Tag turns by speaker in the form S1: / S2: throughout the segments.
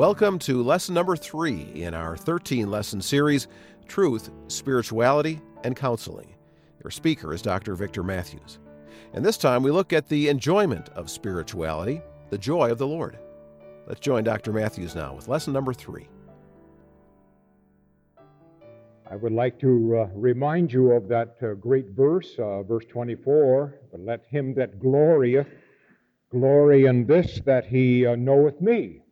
S1: Welcome to lesson number 3 in our 13-lesson series, Truth, Spirituality, and Counseling. Your speaker is Dr. Victor Matthews. And this time we look at the enjoyment of spirituality, the joy of the Lord. Let's join Dr. Matthews now with lesson number 3.
S2: I would like to remind you of that great verse, verse 24, "But let him that glorieth glory in this, that he knoweth me."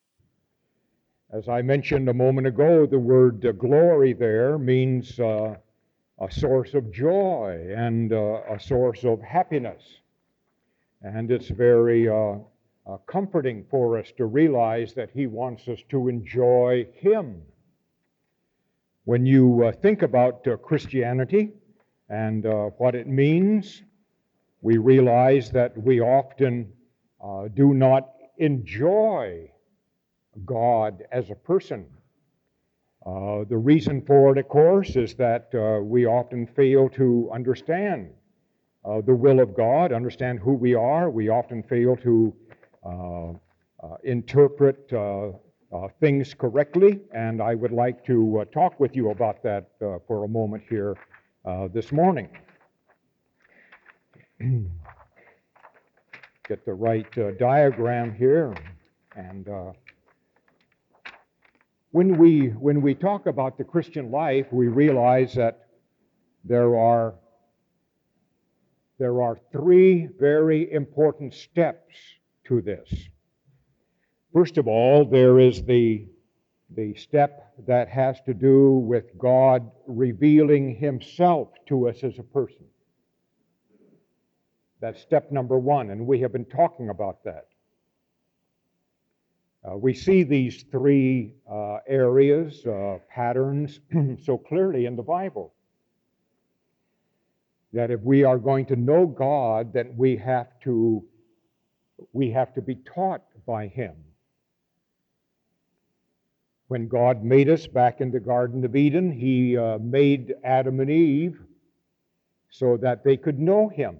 S2: As I mentioned a moment ago, the word glory there means a source of joy and a source of happiness. And it's very comforting for us to realize that he wants us to enjoy him. When you think about Christianity and what it means, we realize that we often do not enjoy God as a person. The reason for it, of course, is that we often fail to understand the will of God, understand who we are. We often fail to interpret things correctly, and I would like to talk with you about that for a moment here this morning. Get the right diagram here, and when we talk about the Christian life, we realize that there are 3 very important steps to this. First of all, there is the step that has to do with God revealing himself to us as a person. That's step number 1, and we have been talking about that. We see these 3 areas, patterns, so clearly in the Bible. That if we are going to know God, then we have to be taught by him. When God made us back in the Garden of Eden, he made Adam and Eve so that they could know him.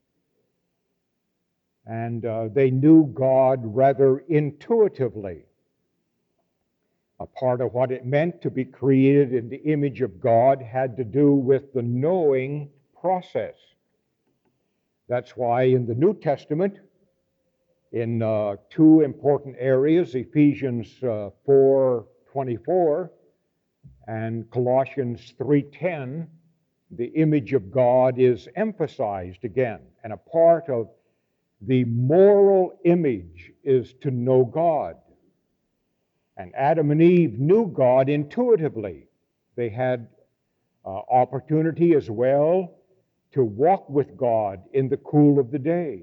S2: And they knew God rather intuitively. A part of what it meant to be created in the image of God had to do with the knowing process. That's why in the New Testament, in 2 important areas, Ephesians 4:24 and Colossians 3:10, the image of God is emphasized again. And a part of the moral image is to know God. And Adam and Eve knew God intuitively. They had opportunity as well to walk with God in the cool of the day.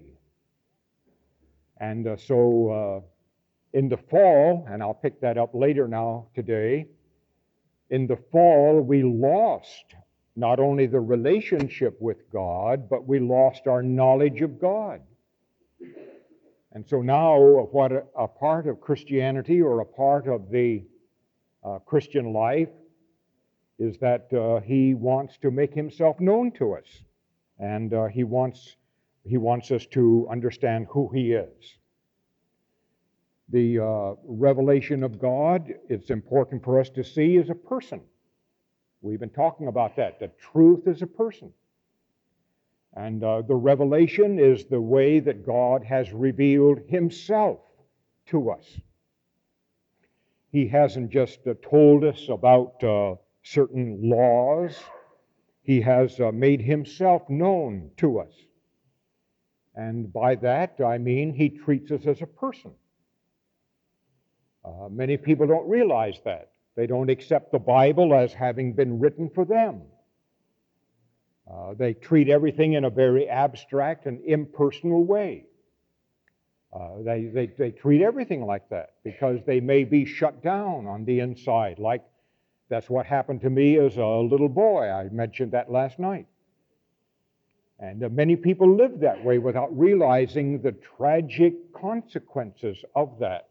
S2: And so in the fall, and I'll pick that up later now today, in the fall we lost not only the relationship with God, but we lost our knowledge of God. And so now what a part of Christianity or a part of the Christian life is that he wants to make himself known to us. And he wants us to understand who he is. The revelation of God, it's important for us to see as a person. We've been talking about that. The truth is a person. And the revelation is the way that God has revealed himself to us. He hasn't just told us about certain laws. He has made himself known to us. And by that, I mean he treats us as a person. Many people don't realize that. They don't accept the Bible as having been written for them. They treat everything in a very abstract and impersonal way. They treat everything like that because they may be shut down on the inside. Like that's what happened to me as a little boy. I mentioned that last night. And many people live that way without realizing the tragic consequences of that.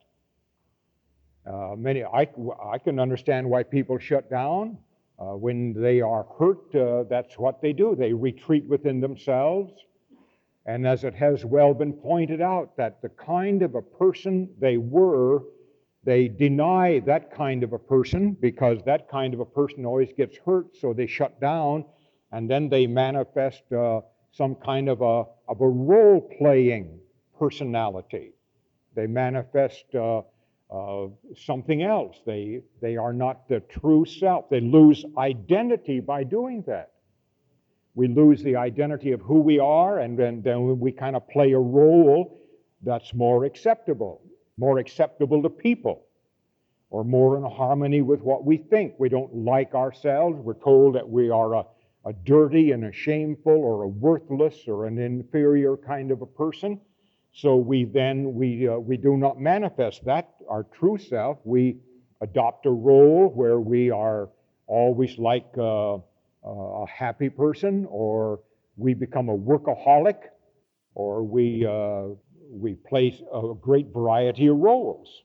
S2: I can understand why people shut down. When they are hurt, that's what they do. They retreat within themselves. And as it has well been pointed out, that the kind of a person they were They deny that kind of a person because that kind of a person always gets hurt, so they shut down, and then they manifest some kind of a role-playing personality. They manifest something else. They are not the true self. They lose identity by doing that. We lose the identity of who we are, and then we kind of play a role that's more acceptable to people, or more in harmony with what we think. We don't like ourselves. We're told that we are a dirty and a shameful or a worthless or an inferior kind of a person. So we do not manifest that, our true self. We adopt a role where we are always like a happy person, or we become a workaholic, or we play a great variety of roles.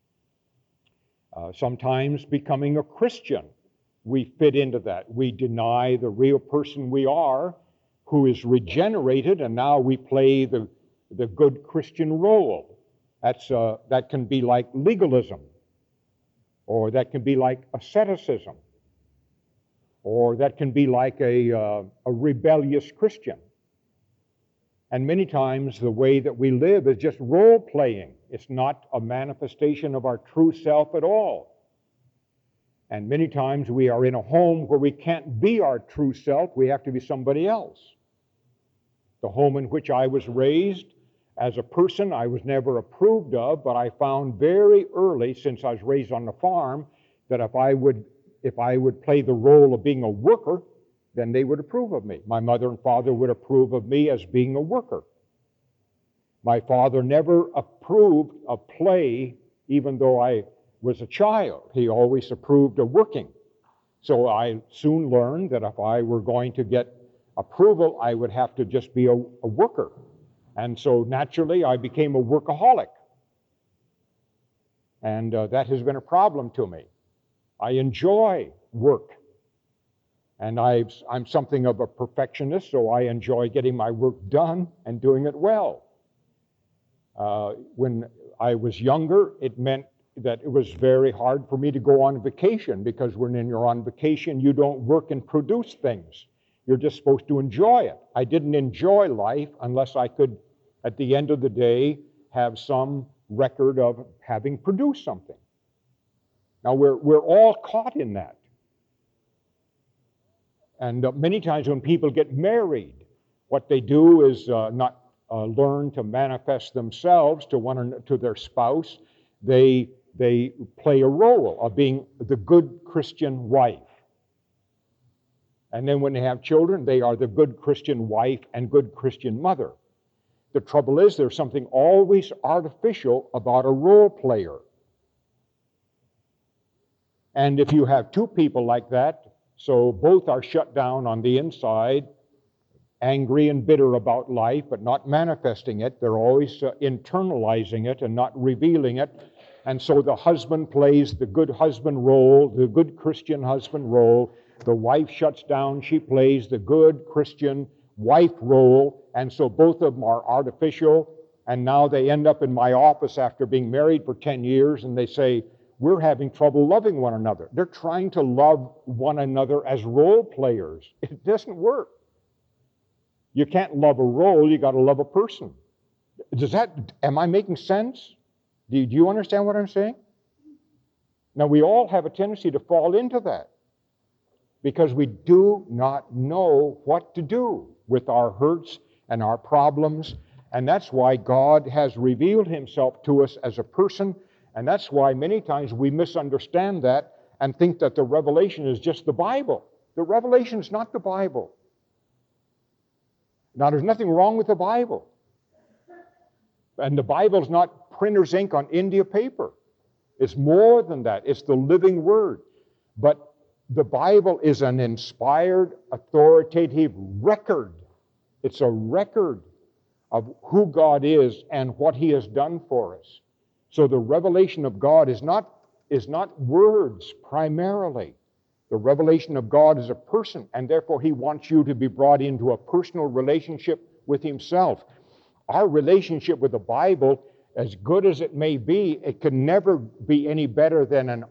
S2: Sometimes becoming a Christian, we fit into that. We deny the real person we are, who is regenerated, and now we play the good Christian role. That can be like legalism, or that can be like asceticism, or that can be like a rebellious Christian. And many times the way that we live is just role-playing. It's not a manifestation of our true self at all. And many times we are in a home where we can't be our true self. We have to be somebody else. The home in which I was raised, as a person, I was never approved of, but I found very early, since I was raised on the farm, that if I would play the role of being a worker, then they would approve of me. My mother and father would approve of me as being a worker. My father never approved of play, even though I was a child. He always approved of working. So I soon learned that if I were going to get approval, I would have to just be a worker. And so naturally, I became a workaholic. And that has been a problem to me. I enjoy work. And I'm something of a perfectionist, so I enjoy getting my work done and doing it well. When I was younger, it meant that it was very hard for me to go on vacation, because when you're on vacation, you don't work and produce things. You're just supposed to enjoy it. I didn't enjoy life unless I could, at the end of the day, have some record of having produced something. Now, we're all caught in that. And many times when people get married, what they do is not learn to manifest themselves to their spouse. They play a role of being the good Christian wife. And then when they have children, they are the good Christian wife and good Christian mother. The trouble is, there's something always artificial about a role player. And if you have two people like that, so both are shut down on the inside, angry and bitter about life, but not manifesting it. They're always internalizing it and not revealing it. And so the husband plays the good husband role, the good Christian husband role. The wife shuts down. She plays the good Christian wife role. And so both of them are artificial. And now they end up in my office after being married for 10 years, and they say, we're having trouble loving one another. They're trying to love one another as role players. It doesn't work. You can't love a role, you got to love a person. Am I making sense? Do you understand what I'm saying? Now, we all have a tendency to fall into that because we do not know what to do with our hurts and our problems. And that's why God has revealed himself to us as a person. And that's why many times we misunderstand that and think that the revelation is just the Bible. The revelation is not the Bible. Now, there's nothing wrong with the Bible. And the Bible is not printer's ink on India paper. It's more than that. It's the living Word. But the Bible is an inspired, authoritative record. It's a record of who God is and what he has done for us. So the revelation of God is not words primarily. The revelation of God is a person, and therefore he wants you to be brought into a personal relationship with himself. Our relationship with the Bible as good as it may be, it can never be any better than an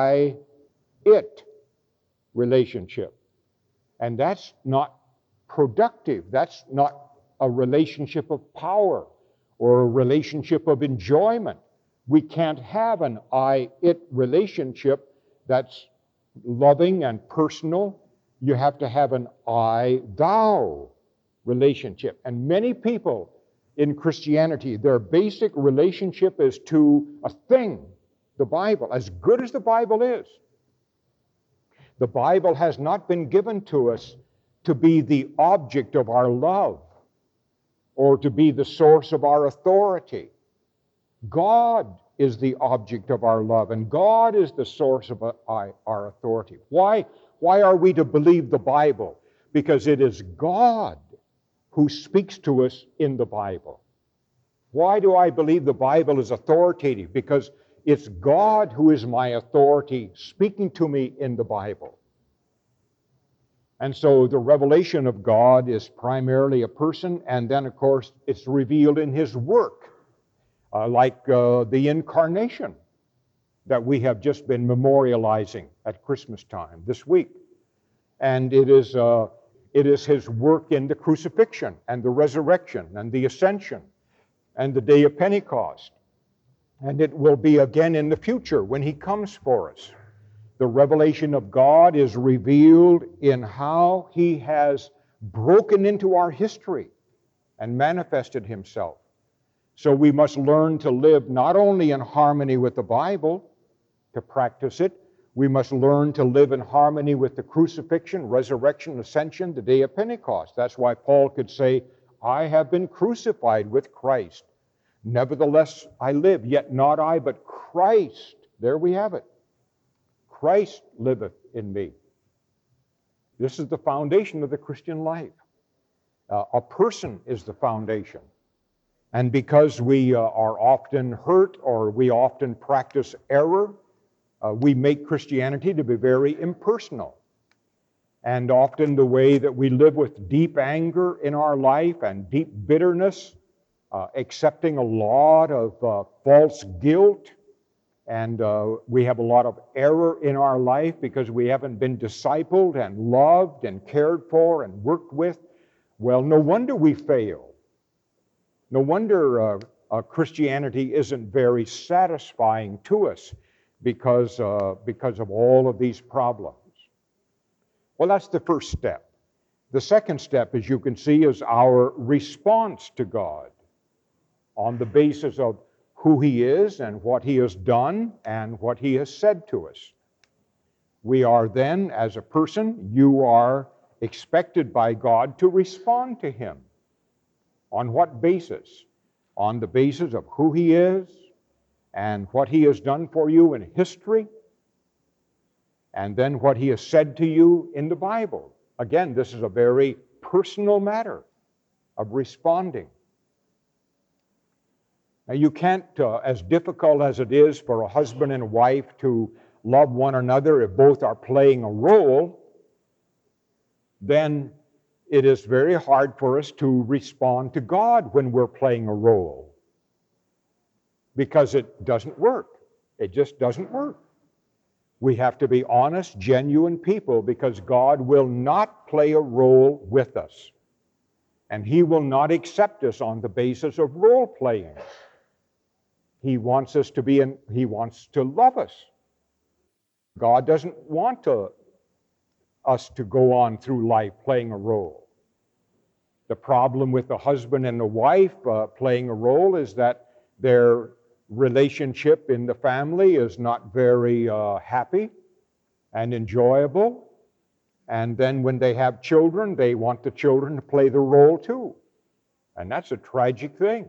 S2: I-it relationship. And that's not productive. That's not a relationship of power or a relationship of enjoyment. We can't have an I-it relationship that's loving and personal. You have to have an I-thou relationship. And many people in Christianity, their basic relationship is to a thing, the Bible. As good as the Bible is, the Bible has not been given to us to be the object of our love or to be the source of our authority. God is the object of our love, and God is the source of our authority. Why are we to believe the Bible? Because it is God who speaks to us in the Bible. Why do I believe the Bible is authoritative? Because it's God who is my authority speaking to me in the Bible. And so the revelation of God is primarily a person, and then, of course, it's revealed in His work, like the incarnation that we have just been memorializing at Christmas time this week. And it is His work in the crucifixion and the resurrection and the ascension and the day of Pentecost. And it will be again in the future when He comes for us. The revelation of God is revealed in how He has broken into our history and manifested Himself. So we must learn to live not only in harmony with the Bible, to practice it, we must learn to live in harmony with the crucifixion, resurrection, ascension, the day of Pentecost. That's why Paul could say, I have been crucified with Christ. Nevertheless I live, yet not I, but Christ. There we have it. Christ liveth in me. This is the foundation of the Christian life. A person is the foundation. And because we are often hurt or we often practice error, we make Christianity to be very impersonal. And often the way that we live with deep anger in our life and deep bitterness, accepting a lot of false guilt, and we have a lot of error in our life because we haven't been discipled and loved and cared for and worked with. Well, no wonder we fail. No wonder Christianity isn't very satisfying to us because of all of these problems. Well, that's the first step. The second step, as you can see, is our response to God on the basis of who He is and what He has done and what He has said to us. We are then, as a person, you are expected by God to respond to Him. On what basis? On the basis of who He is and what He has done for you in history, and then what He has said to you in the Bible. Again, this is a very personal matter of responding. Now, you can't, as difficult as it is for a husband and a wife to love one another if both are playing a role, then it is very hard for us to respond to God when we're playing a role. Because it doesn't work. It just doesn't work. We have to be honest, genuine people because God will not play a role with us. And He will not accept us on the basis of role playing. He wants us to He wants to love us. God doesn't want us to go on through life playing a role. The problem with the husband and the wife playing a role is that their relationship in the family is not very happy and enjoyable. And then when they have children, they want the children to play the role too. And that's a tragic thing.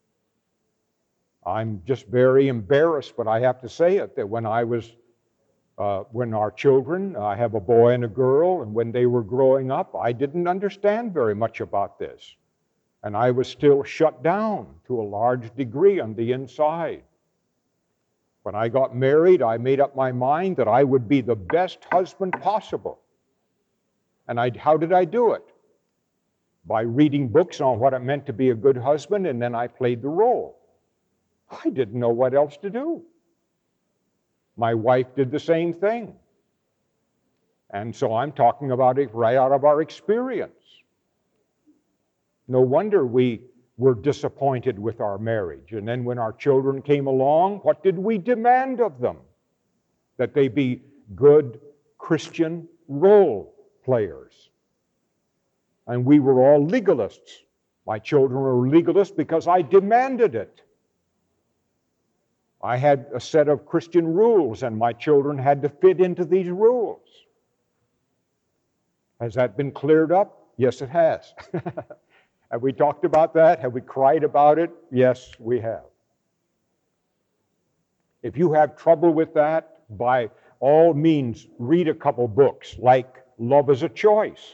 S2: I'm just very embarrassed, but I have to say it, that when our children, I have a boy and a girl, and when they were growing up, I didn't understand very much about this. And I was still shut down to a large degree on the inside. When I got married, I made up my mind that I would be the best husband possible. And how did I do it? By reading books on what it meant to be a good husband, and then I played the role. I didn't know what else to do. My wife did the same thing. And so I'm talking about it right out of our experience. No wonder we were disappointed with our marriage. And then when our children came along, what did we demand of them? That they be good Christian role players. And we were all legalists. My children were legalists because I demanded it. I had a set of Christian rules, and my children had to fit into these rules. Has that been cleared up? Yes, it has. Have we talked about that? Have we cried about it? Yes, we have. If you have trouble with that, by all means, read a couple books like Love is a Choice.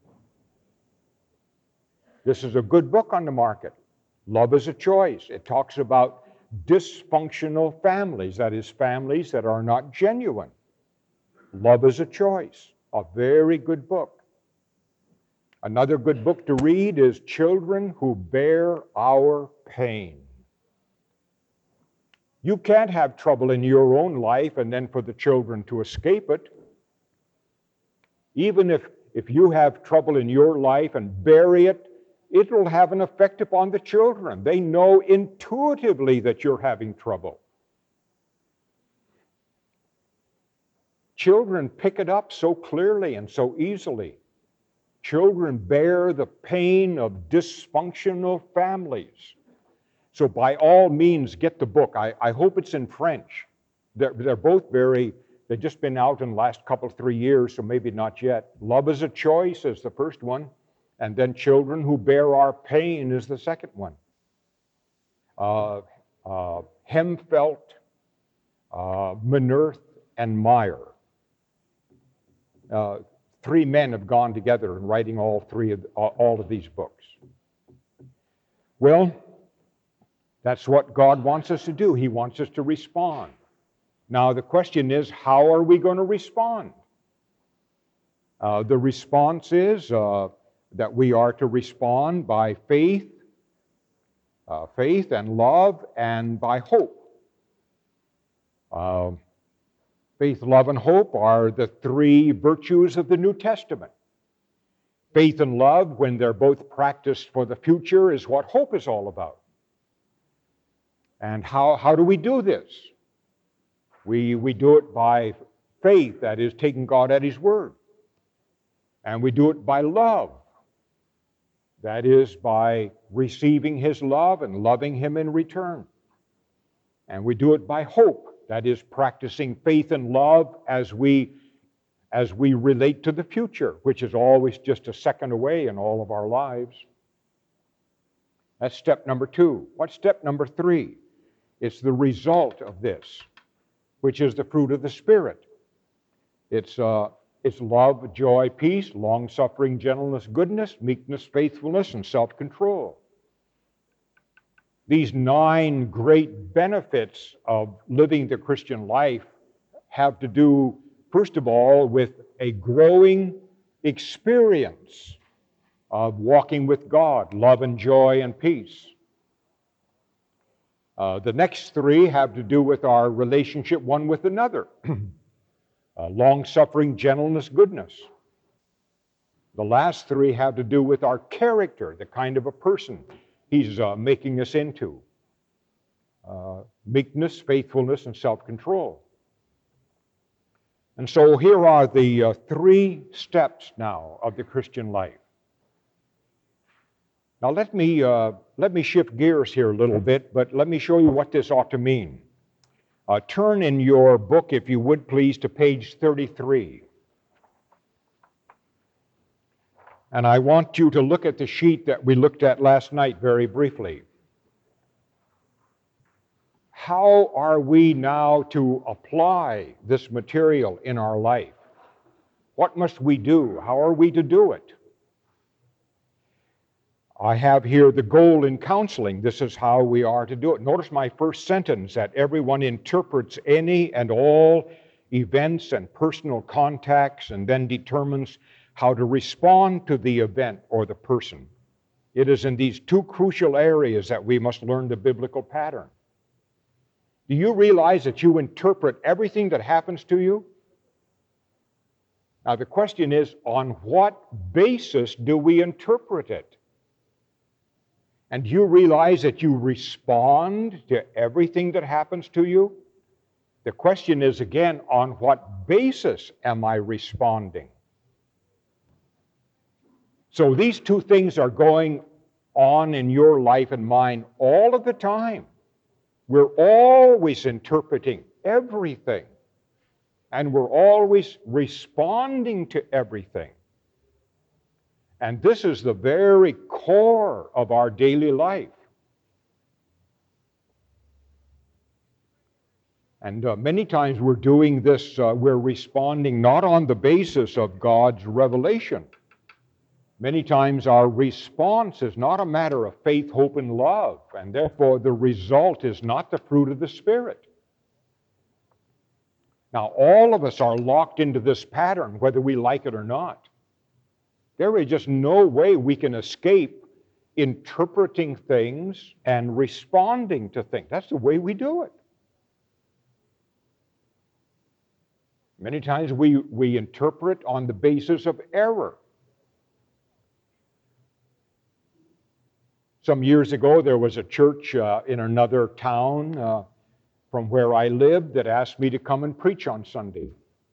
S2: This is a good book on the market. Love is a Choice. It talks about dysfunctional families, that is, families that are not genuine. Love is a Choice, a very good book. Another good book to read is Children Who Bear Our Pain. You can't have trouble in your own life and then for the children to escape it. Even if you have trouble in your life and bury it, it will have an effect upon the children. They know intuitively that you're having trouble. Children pick it up so clearly and so easily. Children bear the pain of dysfunctional families. So by all means, get the book. I hope it's in French. They're both they've just been out in the last 3 years, so maybe not yet. Love is a Choice is the first one, and then Children Who Bear Our Pain is the second one. Hemfeld, Manerth, and Meyer. 3 men have gone together in writing all of these books. Well, that's what God wants us to do. He wants us to respond. Now, the question is, how are we going to respond? The response is that we are to respond by faith and love, and by hope. Faith, love, and hope are the 3 virtues of the New Testament. Faith and love, when they're both practiced for the future, is what hope is all about. And how do we do this? We do it by faith, that is, taking God at His word. And we do it by love, that is, by receiving His love and loving Him in return. And we do it by hope, that is, practicing faith and love as we relate to the future, which is always just a second away in all of our lives. That's step number 2. What's step number 3? It's the result of this, which is the fruit of the Spirit. It's love, joy, peace, long-suffering, gentleness, goodness, meekness, faithfulness, and self-control. These 9 great benefits of living the Christian life have to do, first of all, with a growing experience of walking with God, love and joy and peace. The next 3 have to do with our relationship one with another. Long-suffering, gentleness, goodness. The last 3 have to do with our character, the kind of a person He's making us into. Meekness, faithfulness, and self-control. And so here are the 3 steps now of the Christian life. Now let me shift gears here a little bit, but let me show you what this ought to mean. Turn in your book, if you would please, to page 33. And I want you to look at the sheet that we looked at last night very briefly. How are we now to apply this material in our life? What must we do? How are we to do it? I have here the goal in counseling. This is how we are to do it. Notice my first sentence, that everyone interprets any and all events and personal contacts and then determines how to respond to the event or the person. It is in these 2 crucial areas that we must learn the biblical pattern. Do you realize that you interpret everything that happens to you? Now the question is, on what basis do we interpret it? And do you realize that you respond to everything that happens to you? The question is again, on what basis am I responding? So these two things are going on in your life and mine all of the time. We're always interpreting everything. And we're always responding to everything. And this is the very core of our daily life. And many times we're doing this, we're responding not on the basis of God's revelation. Many times our response is not a matter of faith, hope, and love, and therefore the result is not the fruit of the Spirit. Now, all of us are locked into this pattern, whether we like it or not. There is just no way we can escape interpreting things and responding to things. That's the way we do it. Many times we interpret on the basis of error. Some years ago, there was a church in another town from where I lived that asked me to come and preach on Sunday.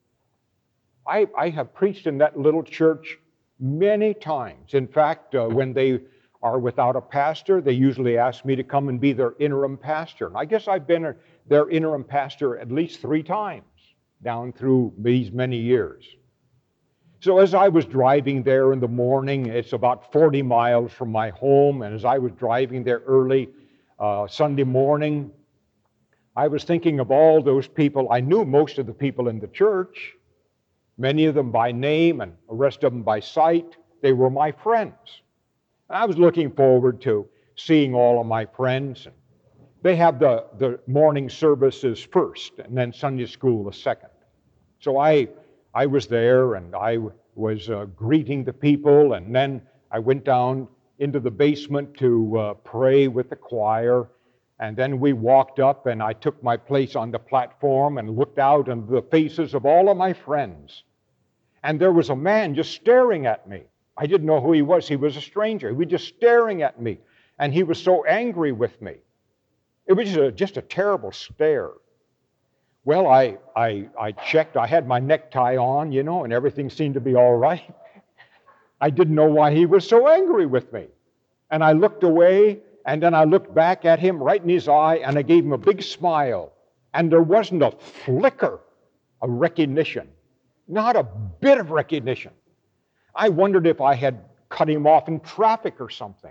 S2: I have preached in that little church many times. In fact, when they are without a pastor, they usually ask me to come and be their interim pastor. And I guess I've been their interim pastor at least 3 times down through these many years. So as I was driving there in the morning, it's about 40 miles from my home, and as I was driving there early Sunday morning, I was thinking of all those people. I knew most of the people in the church, many of them by name and the rest of them by sight. They were my friends. And I was looking forward to seeing all of my friends. They have the morning services first, and then Sunday school the second. So I was there, and I was greeting the people, and then I went down into the basement to pray with the choir. And then we walked up, and I took my place on the platform and looked out into the faces of all of my friends. And there was a man just staring at me. I didn't know who he was. He was a stranger. He was just staring at me. And he was so angry with me. It was just a terrible stare. Well, I checked. I had my necktie on, and everything seemed to be all right. I didn't know why he was so angry with me. And I looked away, and then I looked back at him right in his eye, and I gave him a big smile. And there wasn't a flicker of recognition. Not a bit of recognition. I wondered if I had cut him off in traffic or something.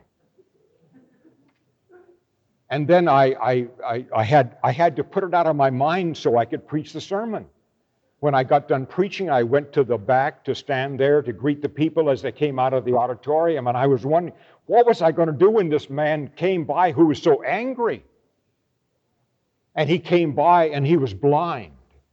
S2: And then I had to put it out of my mind so I could preach the sermon. When I got done preaching, I went to the back to stand there to greet the people as they came out of the auditorium, and I was wondering, what was I going to do when this man came by who was so angry? And he came by and he was blind.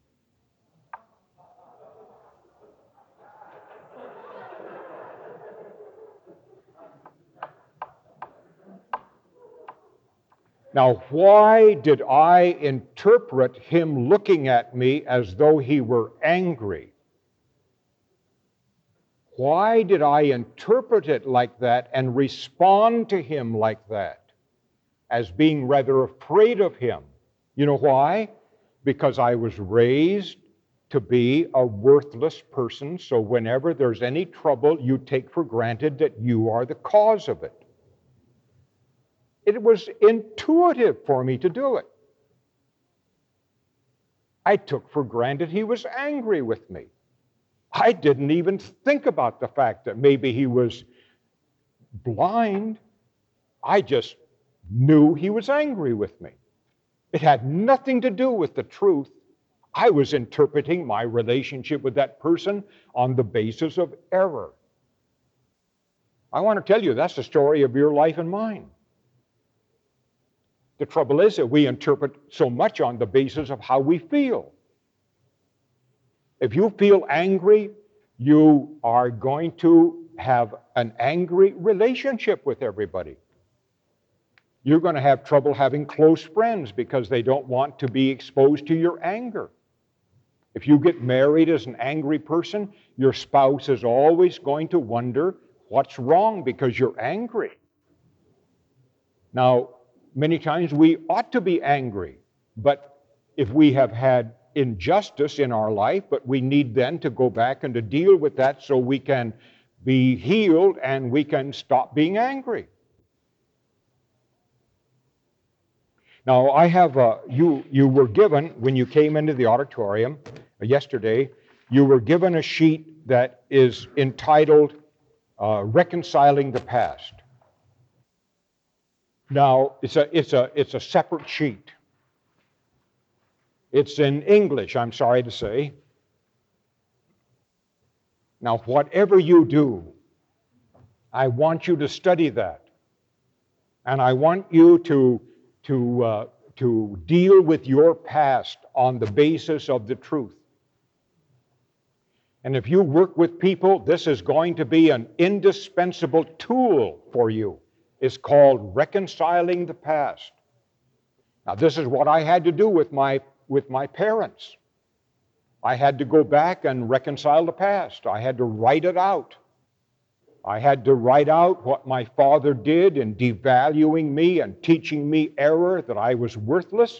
S2: Now, why did I interpret him looking at me as though he were angry? Why did I interpret it like that and respond to him like that, as being rather afraid of him? You know why? Because I was raised to be a worthless person, so whenever there's any trouble, you take for granted that you are the cause of it. It was intuitive for me to do it. I took for granted he was angry with me. I didn't even think about the fact that maybe he was blind. I just knew he was angry with me. It had nothing to do with the truth. I was interpreting my relationship with that person on the basis of error. I want to tell you, that's the story of your life and mine. The trouble is that we interpret so much on the basis of how we feel. If you feel angry, you are going to have an angry relationship with everybody. You're going to have trouble having close friends because they don't want to be exposed to your anger. If you get married as an angry person, your spouse is always going to wonder what's wrong because you're angry. Now, many times we ought to be angry, but if we have had injustice in our life, but we need then to go back and to deal with that so we can be healed and we can stop being angry. Now, I have, you were given, when you came into the auditorium yesterday, you were given a sheet that is entitled Reconciling the Past. Now, it's a separate sheet. It's in English, I'm sorry to say. Now, whatever you do, I want you to study that. And I want you to deal with your past on the basis of the truth. And if you work with people, this is going to be an indispensable tool for you. It's called reconciling the past. Now, this is what I had to do with my parents. I had to go back and reconcile the past. I had to write it out. I had to write out what my father did in devaluing me and teaching me error, that I was worthless.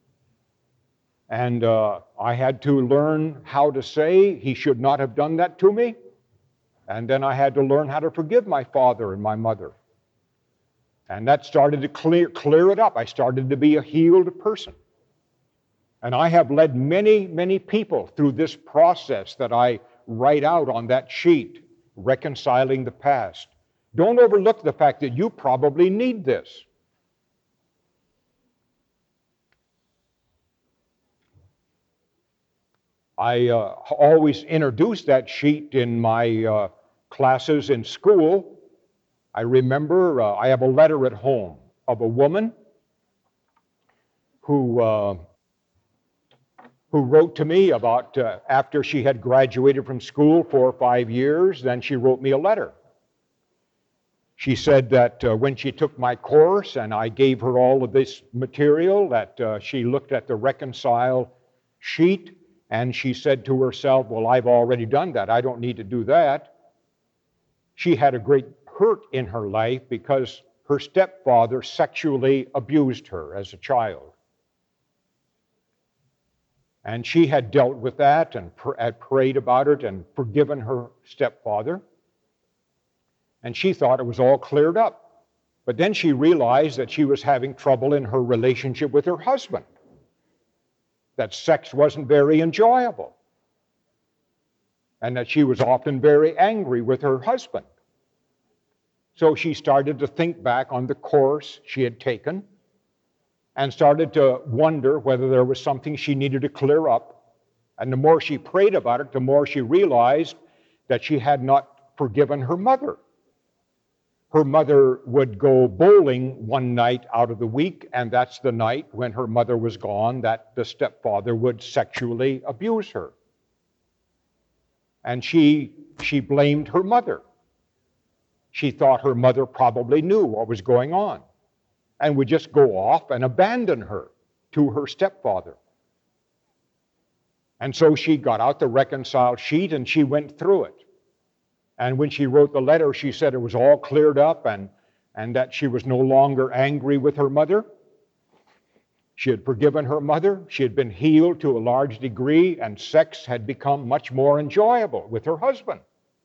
S2: And I had to learn how to say he should not have done that to me. And then I had to learn how to forgive my father and my mother. And that started to clear it up. I started to be a healed person. And I have led many, many people through this process that I write out on that sheet, reconciling the past. Don't overlook the fact that you probably need this. I always introduce that sheet in my classes in school. I remember I have a letter at home of a woman who wrote to me about after she had graduated from school 4 or 5 years, then she wrote me a letter. She said that when she took my course and I gave her all of this material, that she looked at the reconcile sheet and she said to herself, well, I've already done that. I don't need to do that. She had a great hurt in her life because her stepfather sexually abused her as a child. And she had dealt with that and had prayed about it and forgiven her stepfather. And she thought it was all cleared up. But then she realized that she was having trouble in her relationship with her husband, that sex wasn't very enjoyable, and that she was often very angry with her husband. So she started to think back on the course she had taken and started to wonder whether there was something she needed to clear up. And the more she prayed about it, the more she realized that she had not forgiven her mother. Her mother would go bowling one night out of the week, and that's the night when her mother was gone that the stepfather would sexually abuse her. And she blamed her mother. She thought her mother probably knew what was going on and would just go off and abandon her to her stepfather. And so she got out the reconcile sheet and she went through it. And when she wrote the letter, she said it was all cleared up and that she was no longer angry with her mother. She had forgiven her mother. She had been healed to a large degree, and sex had become much more enjoyable with her husband.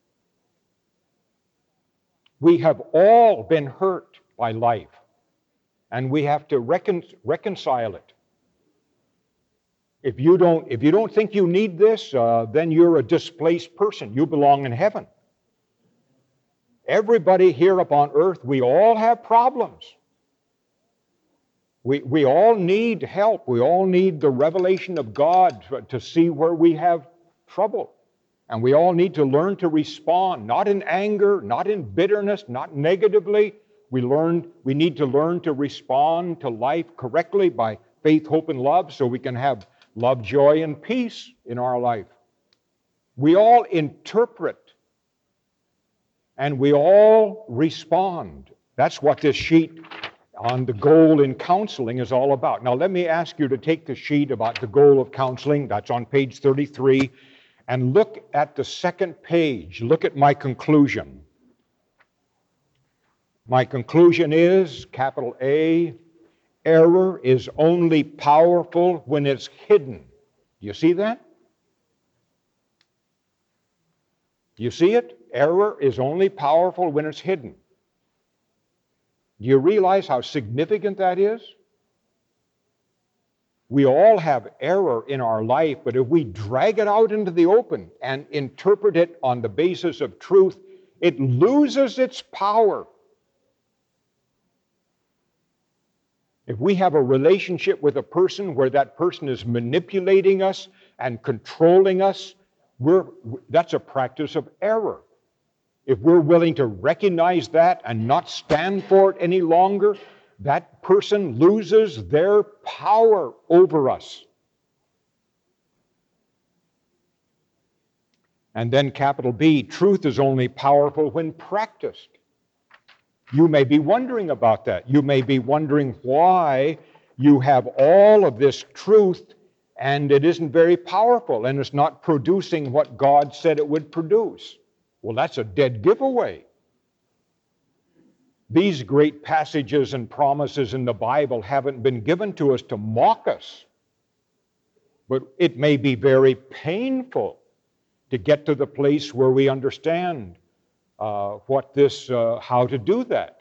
S2: We have all been hurt by life, and we have to reconcile it. If you don't think you need this, then you're a displaced person. You belong in heaven. Everybody here upon earth, we all have problems. We all need help. We all need the revelation of God to see where we have trouble. And we all need to learn to respond, not in anger, not in bitterness, not negatively. We need to learn to respond to life correctly by faith, hope, and love, so we can have love, joy, and peace in our life. We all interpret, and we all respond. That's what this sheet on the goal in counseling is all about. Now, let me ask you to take the sheet about the goal of counseling, that's on page 33, and look at the second page. Look at my conclusion. My conclusion is, capital A, error is only powerful when it's hidden. Do you see that? Do you see it? Error is only powerful when it's hidden. Do you realize how significant that is? We all have error in our life, but if we drag it out into the open and interpret it on the basis of truth, it loses its power. If we have a relationship with a person where that person is manipulating us and controlling us, that's a practice of error. If we're willing to recognize that and not stand for it any longer, that person loses their power over us. And then capital B, truth is only powerful when practiced. You may be wondering about that. You may be wondering why you have all of this truth and it isn't very powerful and it's not producing what God said it would produce. Well, that's a dead giveaway. These great passages and promises in the Bible haven't been given to us to mock us, but it may be very painful to get to the place where we understand how to do that.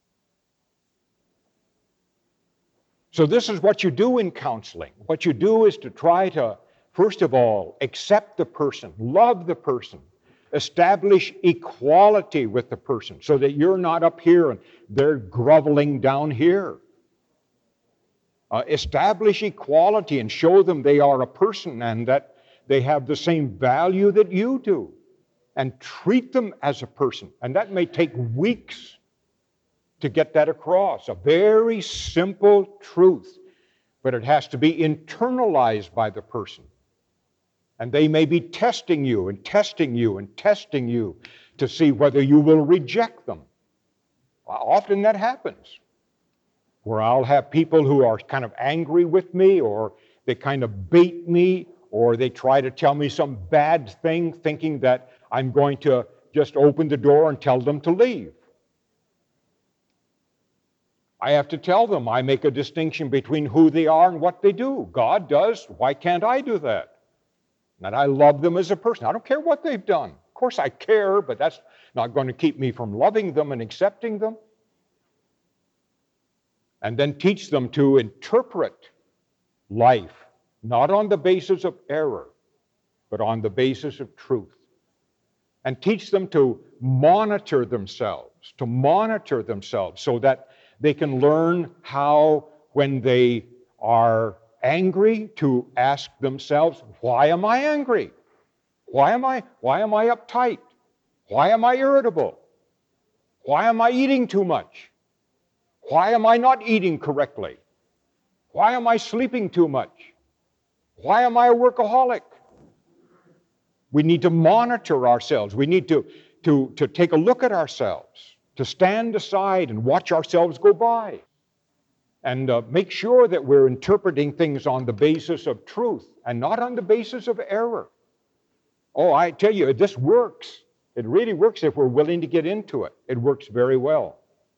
S2: So this is what you do in counseling. What you do is to try to, first of all, accept the person, love the person, establish equality with the person so that you're not up here and they're groveling down here. Establish equality and show them they are a person and that they have the same value that you do. And treat them as a person. And that may take weeks to get that across. A very simple truth, but it has to be internalized by the person. And they may be testing you and testing you and testing you to see whether you will reject them. Often that happens, where I'll have people who are kind of angry with me, or they kind of bait me, or they try to tell me some bad thing, thinking that I'm going to just open the door and tell them to leave. I have to tell them, I make a distinction between who they are and what they do. God does, why can't I do that? And I love them as a person. I don't care what they've done. Of course I care, but that's not going to keep me from loving them and accepting them. And then teach them to interpret life, not on the basis of error, but on the basis of truth. And teach them to monitor themselves so that they can learn how, when they are angry, to ask themselves, why am I angry? Why am I uptight? Why am I irritable? Why am I eating too much? Why am I not eating correctly? Why am I sleeping too much? Why am I a workaholic? We need to monitor ourselves. We need to take a look at ourselves, to stand aside and watch ourselves go by, and make sure that we're interpreting things on the basis of truth and not on the basis of error. Oh, I tell you, this works. It really works if we're willing to get into it. It works very well.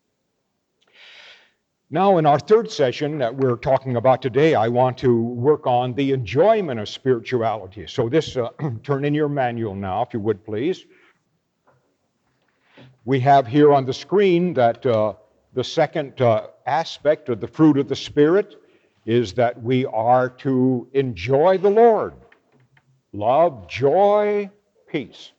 S2: Now, in our third session that we're talking about today, I want to work on the enjoyment of spirituality. So this, turn in your manual now, if you would, please. We have here on the screen that the second aspect of the fruit of the Spirit is that we are to enjoy the Lord. Love, joy, peace.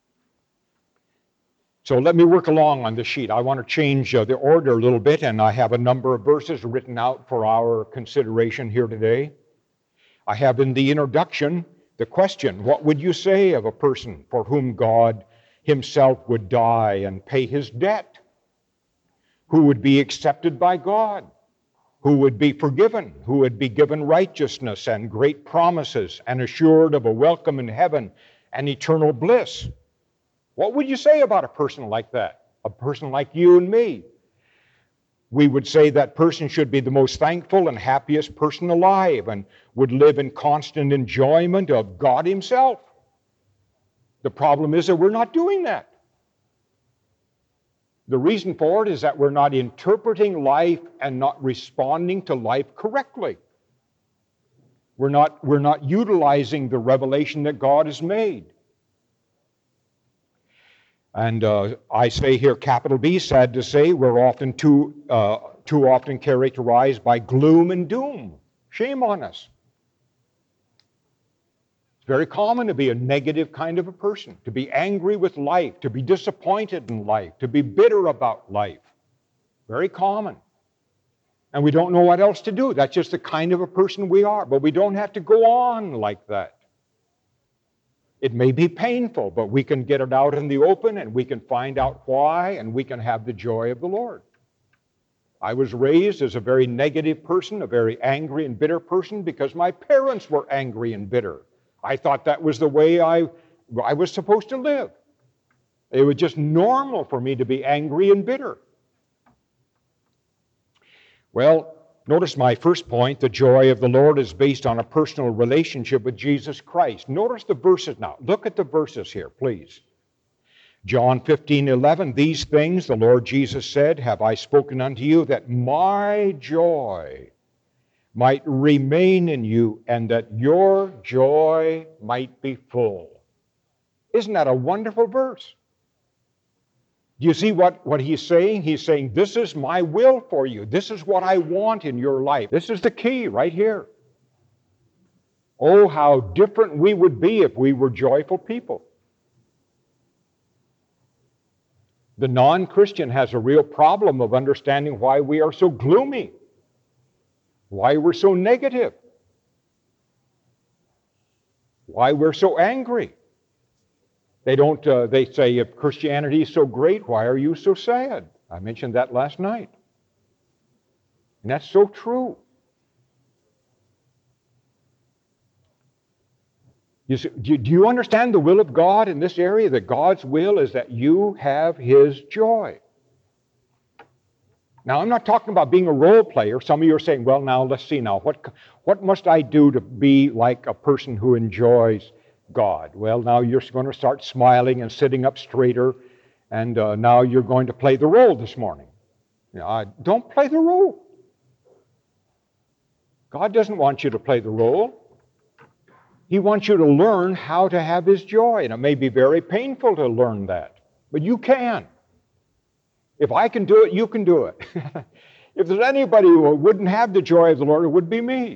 S2: So let me work along on the sheet. I want to change the order a little bit, and I have a number of verses written out for our consideration here today. I have in the introduction the question, what would you say of a person for whom God himself would die and pay his debt? Who would be accepted by God? Who would be forgiven? Who would be given righteousness and great promises and assured of a welcome in heaven and eternal bliss? What would you say about a person like that? A person like you and me? we would say that person should be the most thankful and happiest person alive and would live in constant enjoyment of God Himself. The problem is that we're not doing that. The reason for it is that we're not interpreting life and not responding to life correctly. We're not utilizing the revelation that God has made. And I say here, capital B, sad to say, we're often too often characterized by gloom and doom. Shame on us. It's very common to be a negative kind of a person, to be angry with life, to be disappointed in life, to be bitter about life. Very common. And we don't know what else to do. That's just the kind of a person we are. But we don't have to go on like that. It may be painful, but we can get it out in the open and we can find out why and we can have the joy of the Lord. I was raised as a very negative person, a very angry and bitter person because my parents were angry and bitter. I thought that was the way I was supposed to live. It was just normal for me to be angry and bitter. Well, notice my first point, the joy of the Lord is based on a personal relationship with Jesus Christ. Notice the verses now. Look at the verses here, please. John 15:11, these things the Lord Jesus said, have I spoken unto you, that my joy might remain in you, and that your joy might be full. Isn't that a wonderful verse? Do you see what he's saying? He's saying, this is my will for you. This is what I want in your life. This is the key right here. Oh, how different we would be if we were joyful people. The non-Christian has a real problem of understanding why we are so gloomy, why we're so negative, why we're so angry. They say, if Christianity is so great, why are you so sad? I mentioned that last night. And that's so true. Do you understand the will of God in this area? That God's will is that you have His joy. Now, I'm not talking about being a role player. Some of you are saying, well, now, let's see now. What must I do to be like a person who enjoys God? Well, now you're going to start smiling and sitting up straighter, and now you're going to play the role this morning. Don't play the role. God doesn't want you to play the role. He wants you to learn how to have His joy, and it may be very painful to learn that, but you can. If I can do it, you can do it. If there's anybody who wouldn't have the joy of the Lord, it would be me.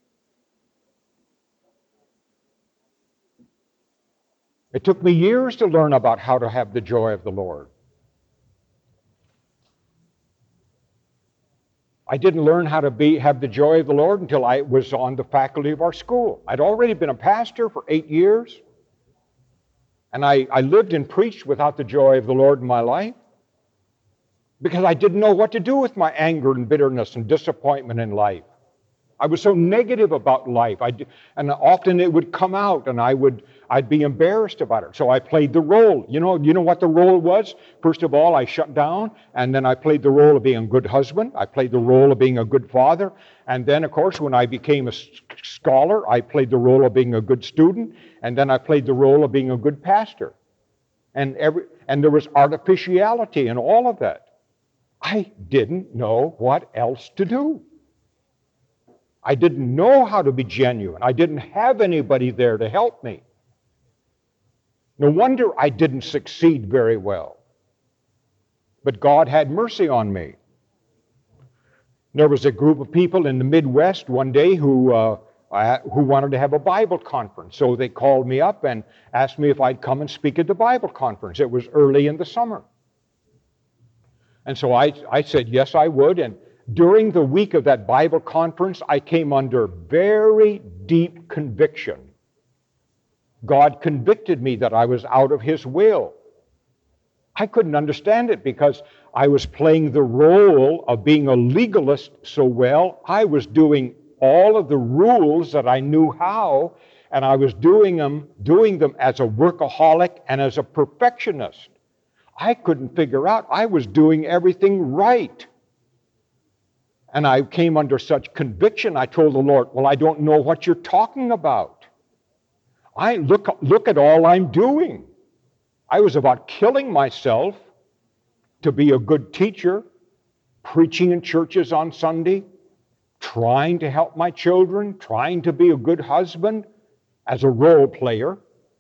S2: It took me years to learn about how to have the joy of the Lord. I didn't learn how to have the joy of the Lord until I was on the faculty of our school. I'd already been a pastor for 8 years, and I lived and preached without the joy of the Lord in my life because I didn't know what to do with my anger and bitterness and disappointment in life. I was so negative about life, and often it would come out, and I'd be embarrassed about it. So I played the role. You know what the role was? First of all, I shut down, and then I played the role of being a good husband. I played the role of being a good father. And then, of course, when I became a scholar, I played the role of being a good student. And then I played the role of being a good pastor. And there was artificiality in all of that. I didn't know what else to do. I didn't know how to be genuine. I didn't have anybody there to help me. No wonder I didn't succeed very well. But God had mercy on me. There was a group of people in the Midwest one day who wanted to have a Bible conference. So they called me up and asked me if I'd come and speak at the Bible conference. It was early in the summer. And so I said, yes, I would. And during the week of that Bible conference, I came under very deep conviction. God convicted me that I was out of His will. I couldn't understand it because I was playing the role of being a legalist so well. I was doing all of the rules that I knew how, and I was doing them as a workaholic and as a perfectionist. I couldn't figure out I was doing everything right. And I came under such conviction, I told the Lord, well, I don't know what you're talking about. Look at all I'm doing. I was about killing myself to be a good teacher, preaching in churches on Sunday, trying to help my children, trying to be a good husband as a role player.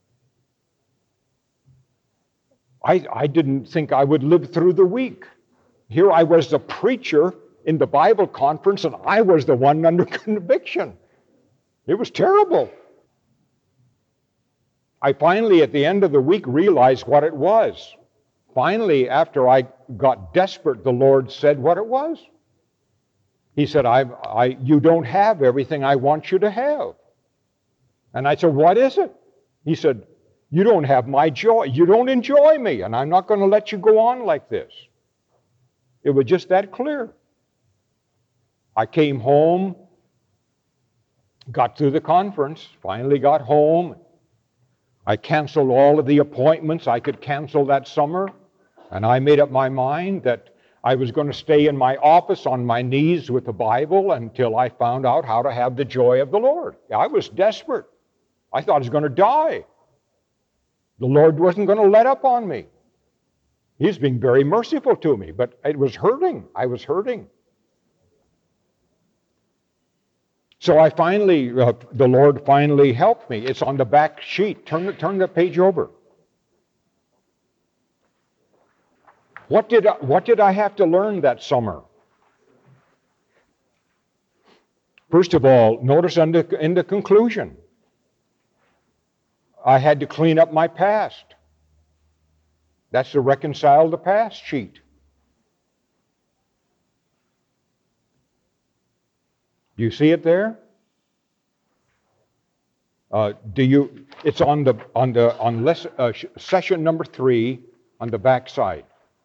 S2: I didn't think I would live through the week. Here I was the preacher in the Bible conference, and I was the one under conviction. It was terrible. I finally, at the end of the week, realized what it was. Finally, after I got desperate, the Lord said what it was. He said, you don't have everything I want you to have. And I said, what is it? He said, you don't have my joy. You don't enjoy me, and I'm not going to let you go on like this. It was just that clear. I came home, got through the conference, finally got home. I canceled all of the appointments I could cancel that summer, and I made up my mind that I was going to stay in my office on my knees with the Bible until I found out how to have the joy of the Lord. I was desperate. I thought I was going to die. The Lord wasn't going to let up on me. He's being very merciful to me, but it was hurting. I was hurting. So I finally, the Lord finally helped me. It's on the back sheet. Turn the page over. What did I have to learn that summer? First of all, notice in the conclusion, I had to clean up my past. That's the reconcile the past sheet. Do you see it there? It's on session number 3 on the back side,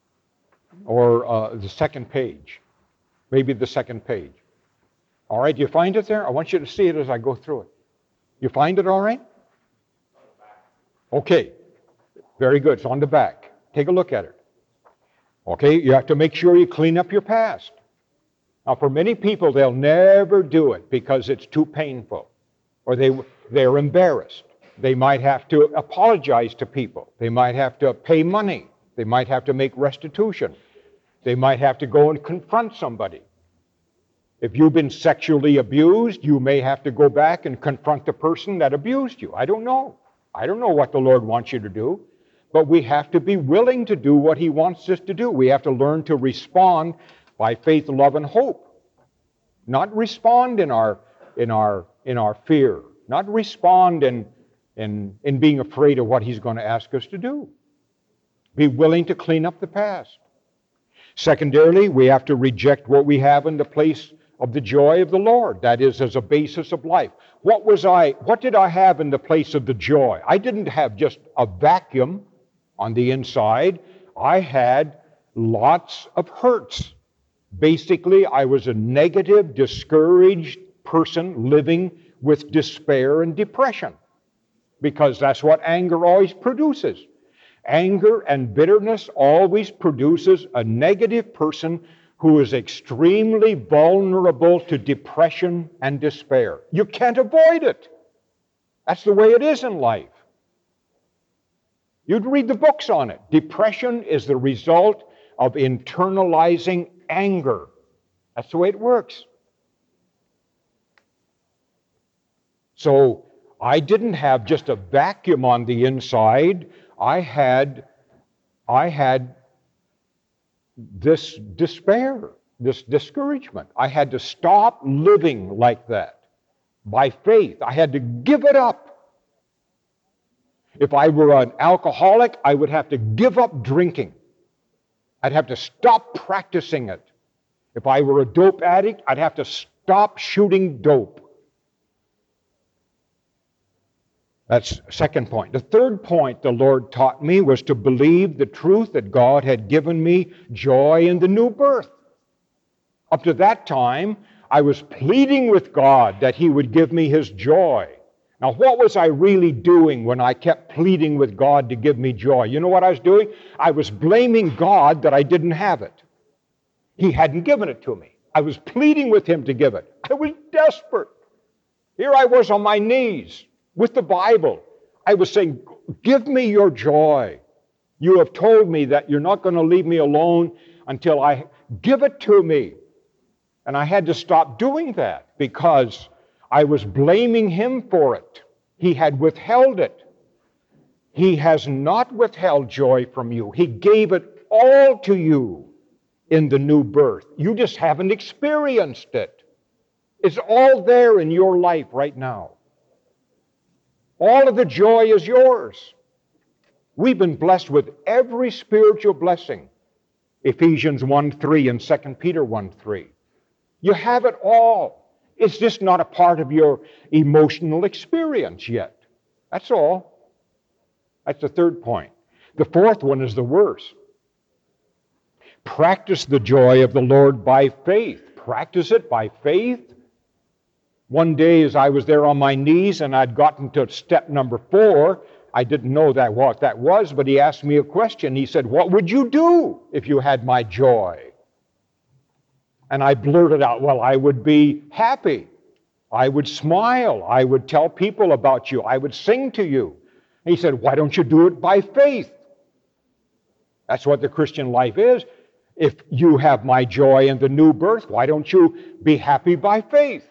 S2: or the second page, maybe the second page. All right, you find it there? I want you to see it as I go through it. You find it all right? Okay, very good. It's on the back. Take a look at it. Okay, you have to make sure you clean up your past. Now, for many people, they'll never do it because it's too painful, or they're embarrassed. They might have to apologize to people. They might have to pay money. They might have to make restitution. They might have to go and confront somebody. If you've been sexually abused, you may have to go back and confront the person that abused you. I don't know. I don't know what the Lord wants you to do, but we have to be willing to do what He wants us to do. We have to learn to respond by faith, love, and hope. Not respond in our fear. Not respond in being afraid of what He's going to ask us to do. Be willing to clean up the past. Secondarily, we have to reject what we have in the place of the joy of the Lord. That is, as a basis of life. What did I have in the place of the joy? I didn't have just a vacuum on the inside. I had lots of hurts. Basically, I was a negative, discouraged person living with despair and depression, because that's what anger always produces. Anger and bitterness always produces a negative person who is extremely vulnerable to depression and despair. You can't avoid it. That's the way it is in life. You'd read the books on it. Depression is the result of internalizing anger. That's the way it works. So I didn't have just a vacuum on the inside. I had this despair, this discouragement. I had to stop living like that by faith. I had to give it up. If I were an alcoholic, I would have to give up drinking. I'd have to stop practicing it. If I were a dope addict, I'd have to stop shooting dope. That's the second point. The third point the Lord taught me was to believe the truth that God had given me joy in the new birth. Up to that time, I was pleading with God that He would give me His joy. Now, what was I really doing when I kept pleading with God to give me joy? You know what I was doing? I was blaming God that I didn't have it. He hadn't given it to me. I was pleading with him to give it. I was desperate. Here I was on my knees with the Bible. I was saying, give me your joy. You have told me that you're not going to leave me alone until I give it to me. And I had to stop doing that because I was blaming him for it. He had withheld it. He has not withheld joy from you. He gave it all to you in the new birth. You just haven't experienced it. It's all there in your life right now. All of the joy is yours. We've been blessed with every spiritual blessing. Ephesians 1:3 and 2 Peter 1:3. You have it all. It's just not a part of your emotional experience yet. That's all. That's the third point. The fourth one is the worst. Practice the joy of the Lord by faith. Practice it by faith. One day as I was there on my knees and I'd gotten to step number 4, I didn't know what that was, but he asked me a question. He said, what would you do if you had my joy? And I blurted out, well, I would be happy. I would smile. I would tell people about you. I would sing to you. And he said, why don't you do it by faith? That's what the Christian life is. If you have my joy in the new birth, why don't you be happy by faith?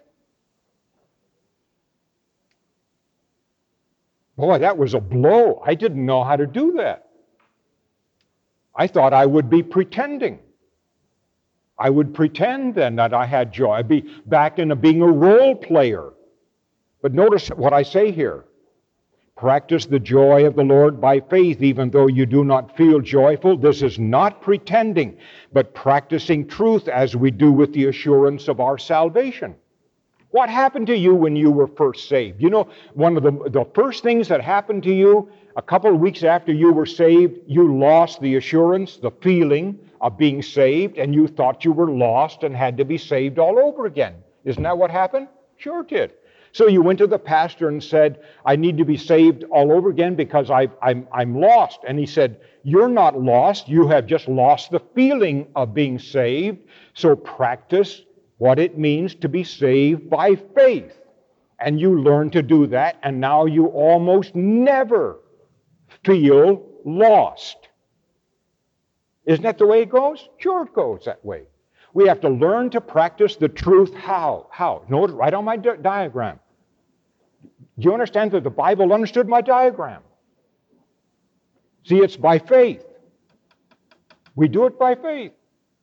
S2: Boy, that was a blow. I didn't know how to do that. I thought I would be pretending. I would pretend then that I had joy. I'd be back into being a role player. But notice what I say here. Practice the joy of the Lord by faith, even though you do not feel joyful. This is not pretending, but practicing truth as we do with the assurance of our salvation. What happened to you when you were first saved? You know, one of the first things that happened to you a couple of weeks after you were saved, you lost the assurance, the feeling of being saved, and you thought you were lost and had to be saved all over again. Isn't that what happened? Sure it did. So you went to the pastor and said, I need to be saved all over again because I'm lost. And he said, you're not lost. You have just lost the feeling of being saved. So practice what it means to be saved by faith. And you learn to do that, and now you almost never feel lost. Isn't that the way it goes? Sure it goes that way. We have to learn to practice the truth. How? How? Notice right on my diagram. Do you understand that the Bible understood my diagram? See, it's by faith. We do it by faith.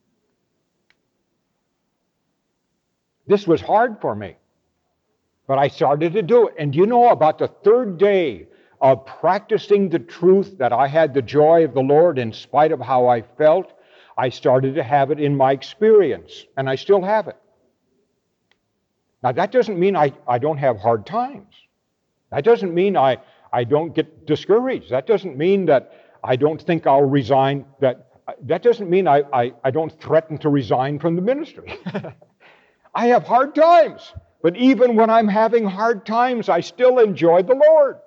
S2: This was hard for me, but I started to do it. And do you know, about the third day of practicing the truth that I had the joy of the Lord in spite of how I felt, I started to have it in my experience, and I still have it. Now, that doesn't mean I don't have hard times. That doesn't mean I don't get discouraged. That doesn't mean that I don't think I'll resign. That doesn't mean I don't threaten to resign from the ministry. I have hard times, but even when I'm having hard times, I still enjoy the Lord.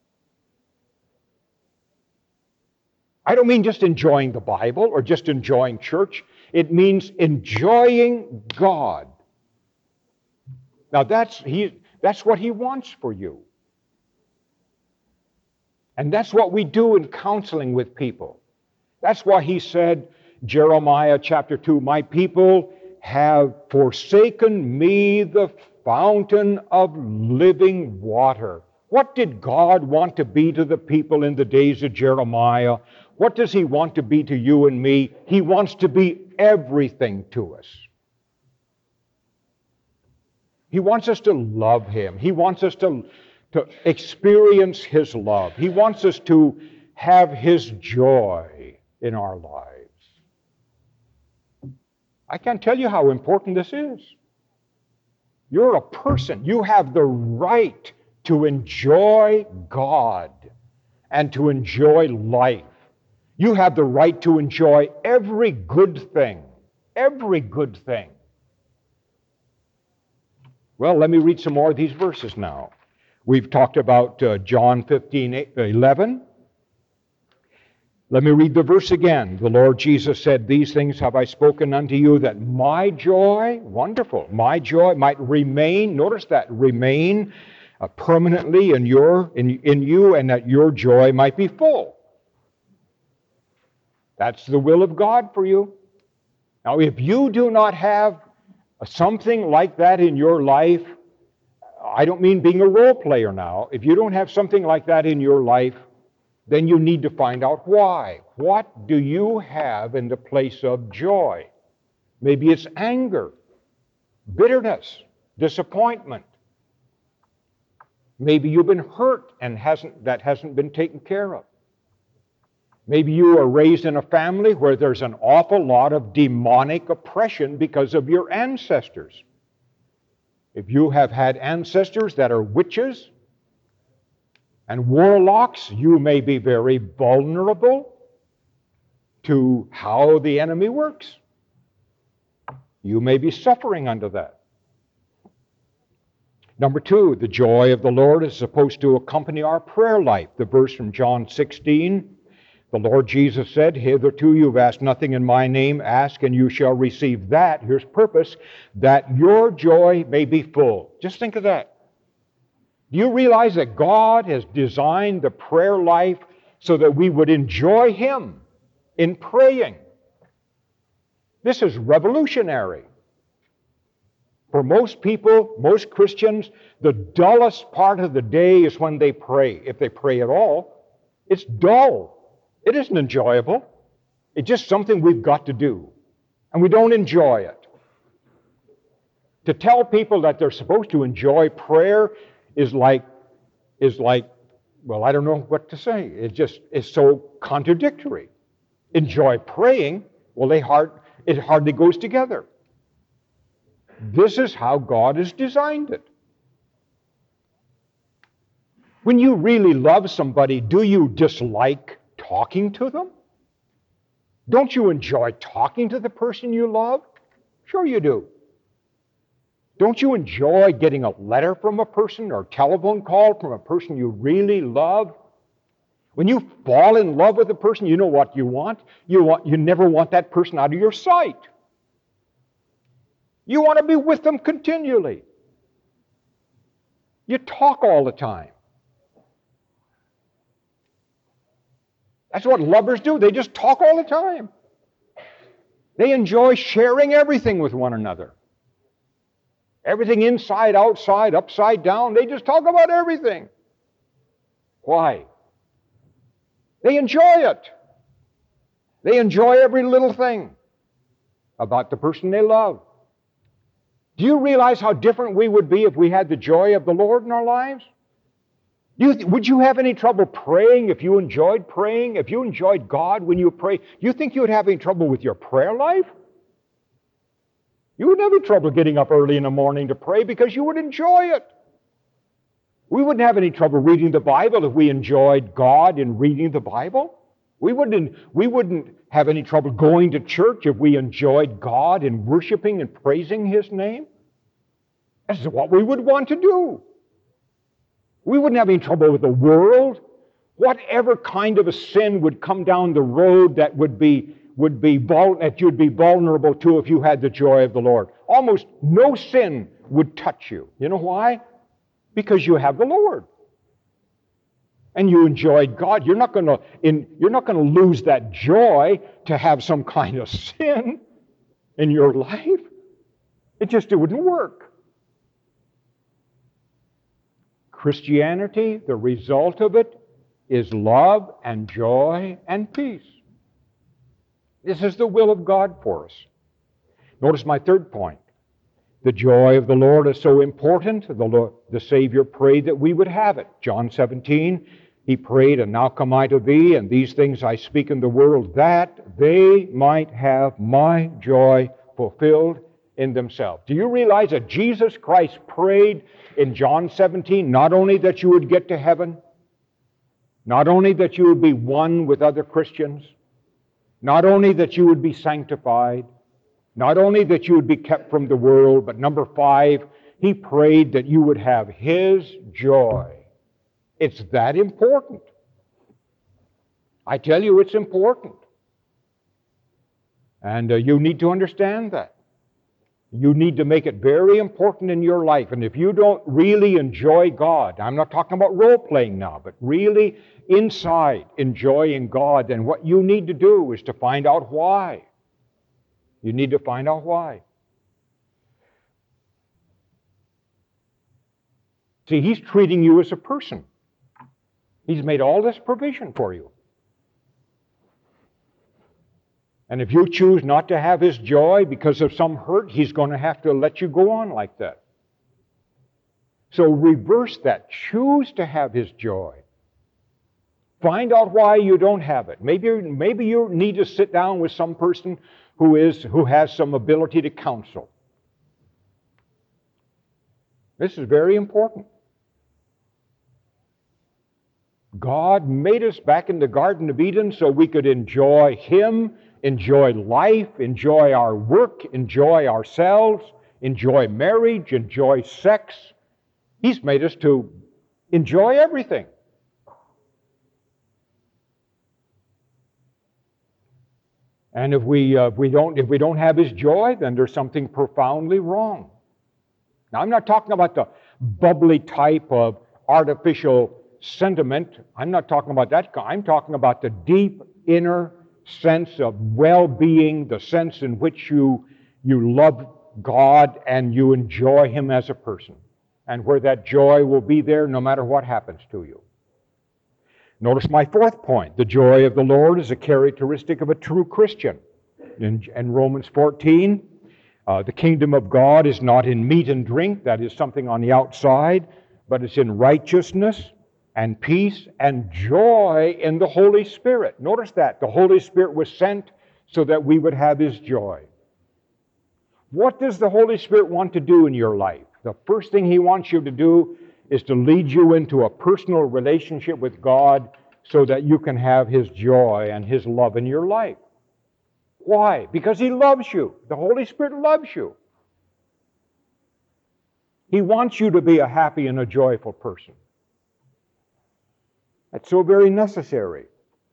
S2: I don't mean just enjoying the Bible or just enjoying church. It means enjoying God. Now that's what He wants for you. And that's what we do in counseling with people. That's why He said, Jeremiah chapter 2, my people have forsaken me, the fountain of living water. What did God want to be to the people in the days of Jeremiah? What does He want to be to you and me? He wants to be everything to us. He wants us to love Him. He wants us to experience His love. He wants us to have His joy in our lives. I can't tell you how important this is. You're a person. You have the right to enjoy God and to enjoy life. You have the right to enjoy every good thing. Every good thing. Well, let me read some more of these verses now. We've talked about John 15:11. Let me read the verse again. The Lord Jesus said, "These things have I spoken unto you, that my joy," wonderful, my joy might remain, notice that, remain permanently in you, and that your joy might be full. That's the will of God for you. Now, if you do not have something like that in your life, I don't mean being a role player now. If you don't have something like that in your life, then you need to find out why. What do you have in the place of joy? Maybe it's anger, bitterness, disappointment. Maybe you've been hurt and that hasn't been taken care of. Maybe you are raised in a family where there's an awful lot of demonic oppression because of your ancestors. If you have had ancestors that are witches and warlocks, you may be very vulnerable to how the enemy works. You may be suffering under that. Number two, the joy of the Lord is supposed to accompany our prayer life. The verse from John 16, the Lord Jesus said, "Hitherto you've asked nothing in my name. Ask and you shall receive that." Here's purpose, "that your joy may be full." Just think of that. Do you realize that God has designed the prayer life so that we would enjoy Him in praying? This is revolutionary. For most people, most Christians, the dullest part of the day is when they pray. If they pray at all, it's dull. It isn't enjoyable. It's just something we've got to do, and we don't enjoy it. To tell people that they're supposed to enjoy prayer is like, well, I don't know what to say. It's so contradictory. Enjoy praying, well, it hardly goes together. This is how God has designed it. When you really love somebody, do you dislike talking to them? Don't you enjoy talking to the person you love? Sure you do. Don't you enjoy getting a letter from a person or a telephone call from a person you really love? When you fall in love with a person, you know what you want? You never want that person out of your sight. You want to be with them continually. You talk all the time. That's what lovers do. They just talk all the time. They enjoy sharing everything with one another. Everything inside, outside, upside down. They just talk about everything. Why? They enjoy it. They enjoy every little thing about the person they love. Do you realize how different we would be if we had the joy of the Lord in our lives? Would you have any trouble praying if you enjoyed praying? If you enjoyed God when you pray, you think you would have any trouble with your prayer life? You wouldn't have any trouble getting up early in the morning to pray because you would enjoy it. We wouldn't have any trouble reading the Bible if we enjoyed God in reading the Bible. We wouldn't have any trouble going to church if we enjoyed God in worshiping and praising His name. That's what we would want to do. We wouldn't have any trouble with the world. Whatever kind of a sin would come down the road that that you'd be vulnerable to if you had the joy of the Lord. Almost no sin would touch you. You know why? Because you have the Lord. And you enjoyed God. You're not going to lose that joy to have some kind of sin in your life. It wouldn't work. Christianity, the result of it is love and joy and peace. This is the will of God for us. Notice my third point. The joy of the Lord is so important. The Savior prayed that we would have it. John 17, He prayed, "And now come I to thee, and these things I speak in the world, that they might have my joy fulfilled in themselves." Do you realize that Jesus Christ prayed in John 17, not only that you would get to heaven, not only that you would be one with other Christians, not only that you would be sanctified, not only that you would be kept from the world, but number 5, He prayed that you would have His joy. It's that important. I tell you, it's important. And you need to understand that. You need to make it very important in your life. And if you don't really enjoy God, I'm not talking about role-playing now, but really inside enjoying God, then what you need to do is to find out why. You need to find out why. See, He's treating you as a person. He's made all this provision for you. And if you choose not to have His joy because of some hurt, He's going to have to let you go on like that. So reverse that. Choose to have His joy. Find out why you don't have it. Maybe you need to sit down with some person who has some ability to counsel. This is very important. God made us back in the Garden of Eden so we could enjoy Him, enjoy life, enjoy our work, enjoy ourselves, enjoy marriage, enjoy sex. He's made us to enjoy everything. And if we don't have His joy, then there's something profoundly wrong. Now, I'm not talking about the bubbly type of artificial sentiment. I'm not talking about that. I'm talking about the deep inner sense of well-being, the sense in which you love God and you enjoy Him as a person, and where that joy will be there no matter what happens to you. Notice my fourth point. The joy of the Lord is a characteristic of a true Christian. In Romans 14, the kingdom of God is not in meat and drink, that is something on the outside, but it's in righteousness and peace and joy in the Holy Spirit. Notice that. The Holy Spirit was sent so that we would have His joy. What does the Holy Spirit want to do in your life? The first thing He wants you to do is to lead you into a personal relationship with God so that you can have His joy and His love in your life. Why? Because He loves you. The Holy Spirit loves you. He wants you to be a happy and a joyful person. That's so very necessary.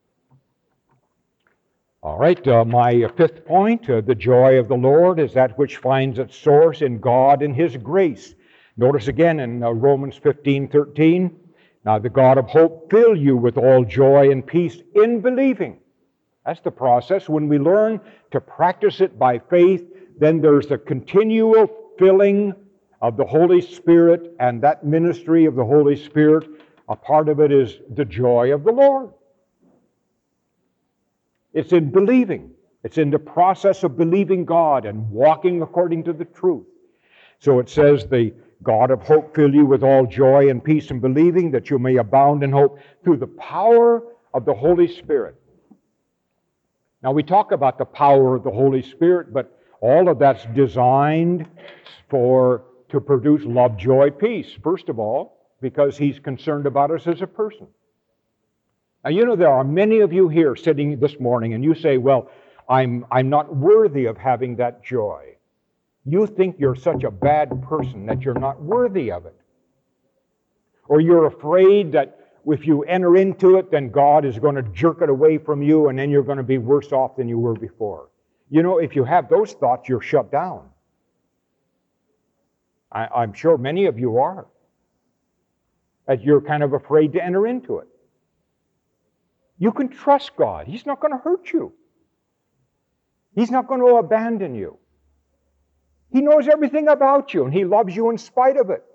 S2: All right, my fifth point, the joy of the Lord is that which finds its source in God and His grace. Notice again in Romans 15:13, now the God of hope fill you with all joy and peace in believing. That's the process. When we learn to practice it by faith, then there's a continual filling of the Holy Spirit, and that ministry of the Holy Spirit, a part of it is the joy of the Lord. It's in believing. It's in the process of believing God and walking according to the truth. So it says, the God of hope fill you with all joy and peace in believing, that you may abound in hope through the power of the Holy Spirit. Now we talk about the power of the Holy Spirit, but all of that's designed to produce love, joy, peace, first of all, because He's concerned about us as a person. Now, you know, there are many of you here sitting this morning, and you say, well, I'm not worthy of having that joy. You think you're such a bad person that you're not worthy of it. Or you're afraid that if you enter into it, then God is going to jerk it away from you, and then you're going to be worse off than you were before. You know, if you have those thoughts, you're shut down. I'm sure many of you are. That you're kind of afraid to enter into it. You can trust God. He's not going to hurt you. He's not going to abandon you. He knows everything about you, and He loves you in spite of it.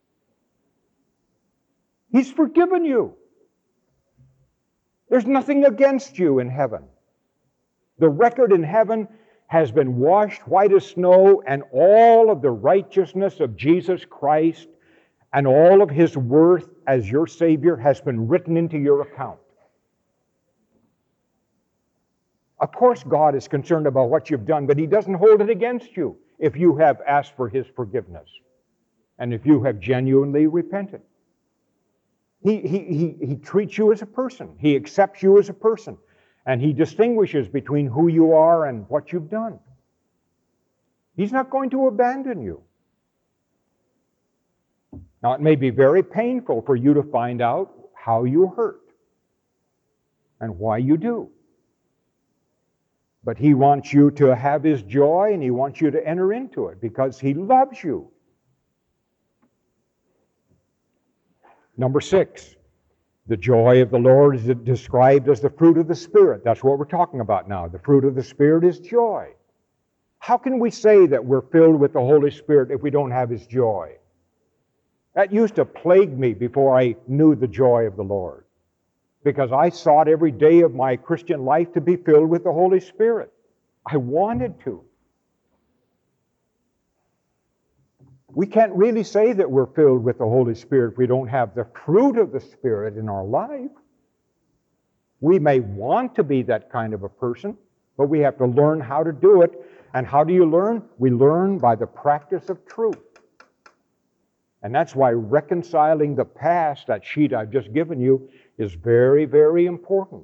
S2: He's forgiven you. There's nothing against you in heaven. The record in heaven has been washed white as snow, and all of the righteousness of Jesus Christ and all of His worth as your Savior has been written into your account. Of course, God is concerned about what you've done, but He doesn't hold it against you if you have asked for His forgiveness and if you have genuinely repented. He treats you as a person. He accepts you as a person. And He distinguishes between who you are and what you've done. He's not going to abandon you. Now, it may be very painful for you to find out how you hurt. and why you do. But He wants you to have His joy, and He wants you to enter into it because He loves you. Number 6, the joy of the Lord is described as the fruit of the Spirit. That's what we're talking about now. The fruit of the Spirit is joy. How can we say that we're filled with the Holy Spirit if we don't have His joy? That used to plague me before I knew the joy of the Lord, because I sought every day of my Christian life to be filled with the Holy Spirit. I wanted to. We can't really say that we're filled with the Holy Spirit if we don't have the fruit of the Spirit in our life. We may want to be that kind of a person, but we have to learn how to do it. And how do you learn? We learn by the practice of truth. And that's why reconciling the past, that sheet I've just given you, is very, very important.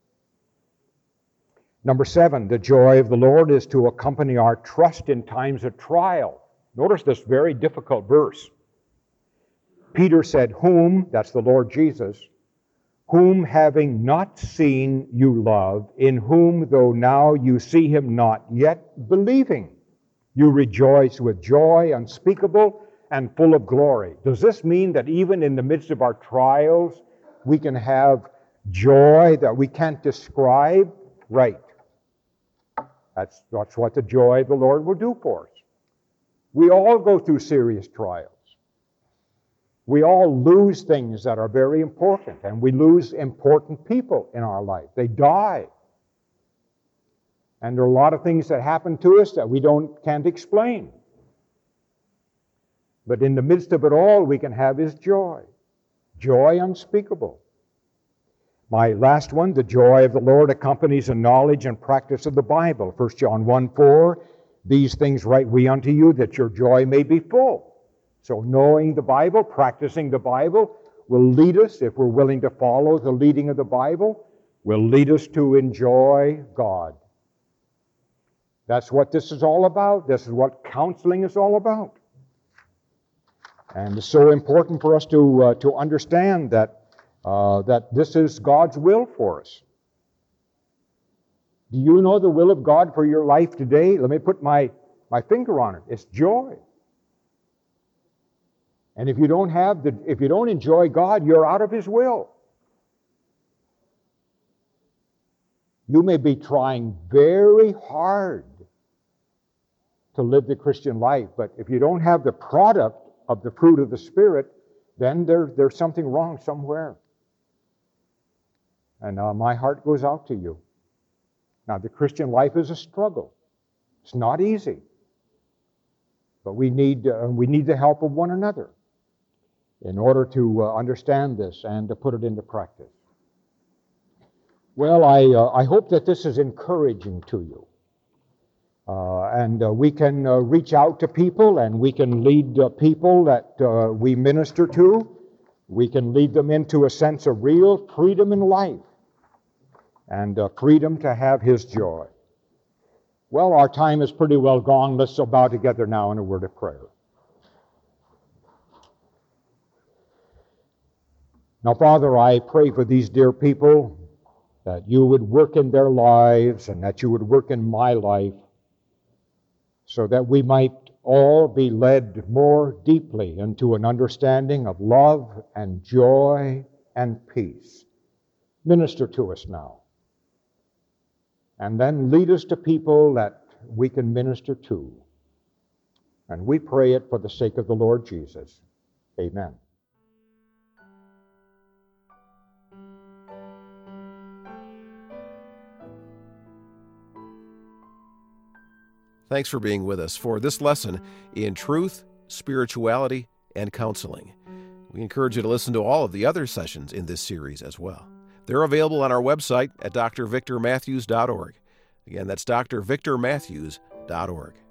S2: Number 7, the joy of the Lord is to accompany our trust in times of trial. Notice this very difficult verse. Peter said, whom, that's the Lord Jesus, whom having not seen you love, in whom though now you see Him not, yet believing, you rejoice with joy unspeakable and full of glory. Does this mean that even in the midst of our trials, we can have joy that we can't describe? Right. That's what the joy of the Lord will do for us. We all go through serious trials. We all lose things that are very important, and we lose important people in our life. They die. And there are a lot of things that happen to us that we can't explain. But in the midst of it all, we can have His joy. Joy unspeakable. My last one, the joy of the Lord accompanies the knowledge and practice of the Bible. 1 John 1:4, these things write we unto you, that your joy may be full. So knowing the Bible, practicing the Bible, will lead us, if we're willing to follow the leading of the Bible, will lead us to enjoy God. That's what this is all about. This is what counseling is all about. And it's so important for us to understand that this is God's will for us. Do you know the will of God for your life today? Let me put my finger on it. It's joy. And if you don't enjoy God, you're out of His will. You may be trying very hard to live the Christian life, but if you don't have the product of the fruit of the Spirit, then there's something wrong somewhere. And my heart goes out to you. Now, the Christian life is a struggle. It's not easy. But we need the help of one another in order to understand this and to put it into practice. Well, I hope that this is encouraging to you. And we can reach out to people, and we can lead people that we minister to. We can lead them into a sense of real freedom in life and freedom to have His joy. Well, our time is pretty well gone. Let's bow together now in a word of prayer. Now, Father, I pray for these dear people that you would work in their lives and that you would work in my life so that we might all be led more deeply into an understanding of love and joy and peace. Minister to us now. And then lead us to people that we can minister to. And we pray it for the sake of the Lord Jesus. Amen.
S1: Thanks for being with us for this lesson in Truth, Spirituality, and Counseling. We encourage you to listen to all of the other sessions in this series as well. They're available on our website at drvictormatthews.org. Again, that's drvictormatthews.org.